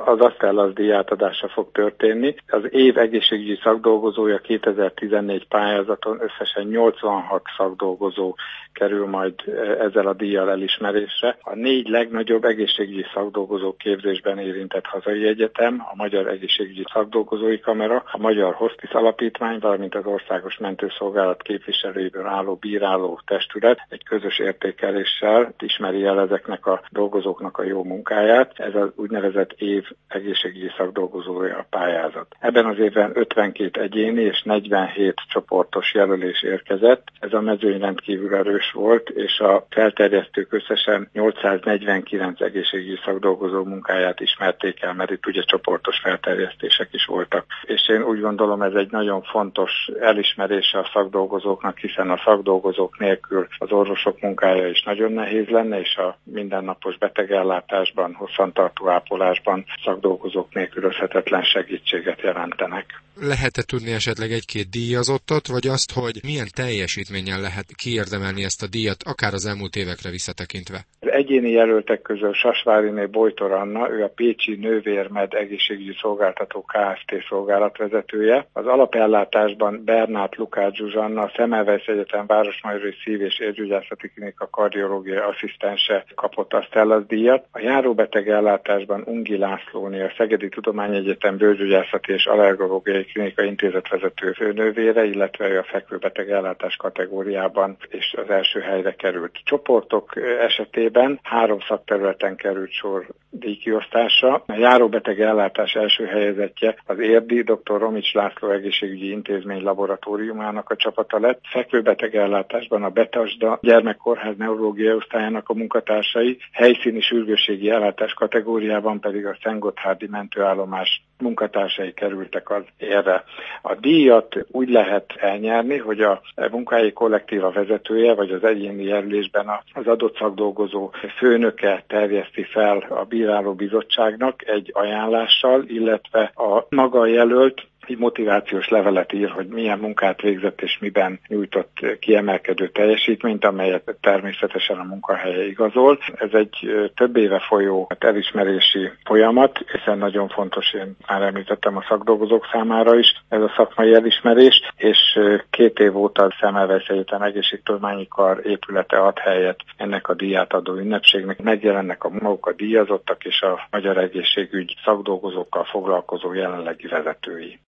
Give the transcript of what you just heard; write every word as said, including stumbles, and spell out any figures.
az Astellas díj átadása fog történni. Az év egészségügyi szakdolgozója kétezer-tizennégy pályázaton összesen nyolcvanhat szakdolgozó kerül majd ezzel a díjjal elismerésre. A négy legnagyobb egészségügyi szakdolgozó képzésben érintett hazai egyetem, a Magyar Egészségügyi Szakdolgozói Kamera, a Magyar Hospice Alapítvány, valamint az Országos Mentőszolgálat képviselőiből álló bíráló testület egy közös értékeléssel ismeri el ezeknek a dolgozóknak a jó munkáját. Ez az úgynevezett év egészségügyi szakdolgozója a pályázat. Ebben az évben ötvenkét egyéni és negyvenhét csoportos jelölés érkezett. Ez a mezőny rendkívül erős volt, és a felterjesztők összesen nyolcszáznegyvenkilenc egészségügyi szakdolgozó munkáját ismerték el, mert itt ugye csoportos felterjesztések is voltak. És én úgy gondolom, ez egy nagyon fontos elismerése a szakdolgozóknak, hiszen a szakdolgozók nélkül az orvosok munkája is nagyon nehéz lenne, és a mindennapos betegellátásban, hosszantartó ápolásban szakdolgozók nélkülözhetetlen segítséget jelentenek. Lehet-e tudni esetleg egy-két díjazottat, vagy azt, hogy milyen teljesítménnyel lehet kiérdemelni ezt a díjat, akár az elmúlt évekre visszatekintve? Az egyéni jelöltek közül Sasváriné Bojtor Anna, ő a Pécsi Nővérmed Egészségügyi Szolgáltató Kft. Szolgálatvezetője. Az alapellátásban Bernát Lukács Zsuzsanna, a Semmelweis Egyetem Városmajori Szív- és Érgyógyászati Klinika kardiológiai asszisztense kapott Astellas díjat. A járóbeteg ellátásban Ungi Lászlóné, a Szegedi Tudományegyetem Bőrgyógyászati és Allergológiai Klinika intézetvezető főnővére, illetve ő a fekvőbeteg ellátás kategóriában és az első helyre került. Csoportok esetében három szakterületen került sor díjkiosztásra. A járóbeteg ellátás első helyezettje az Érdi dr. Romics László Egészségügyi Intézmény laboratóriumának a csapata lett. Fekvőbeteg ellátásban a Betesda Gyermekkórház neurológiai osztályának a munkatársai, helyszíni sürgősségi ellátás kategóriában pedig a Szentgotthárdi mentőállomás munkatársai kerültek az érre. A díjat úgy lehet elnyerni, hogy a munkahelyi kollektíva vezetője, vagy az egyéni jelölésben az adott szakdolgozó főnöke terjeszti fel a bíráló bizottságnak egy ajánlással, illetve a maga jelölt egy motivációs levelet ír, hogy milyen munkát végzett és miben nyújtott kiemelkedő teljesítményt, amelyet természetesen a munkahelye igazol. Ez egy több éve folyó elismerési folyamat, hiszen nagyon fontos, én már említettem a szakdolgozók számára is ez a szakmai elismerés, és két év óta a Semmelweis Egyetem Egészségtudományi Kar épülete ad helyet ennek a díját adó ünnepségnek. Megjelennek a maguk a díjazottak és a magyar egészségügy szakdolgozókkal foglalkozó jelenlegi vezetői.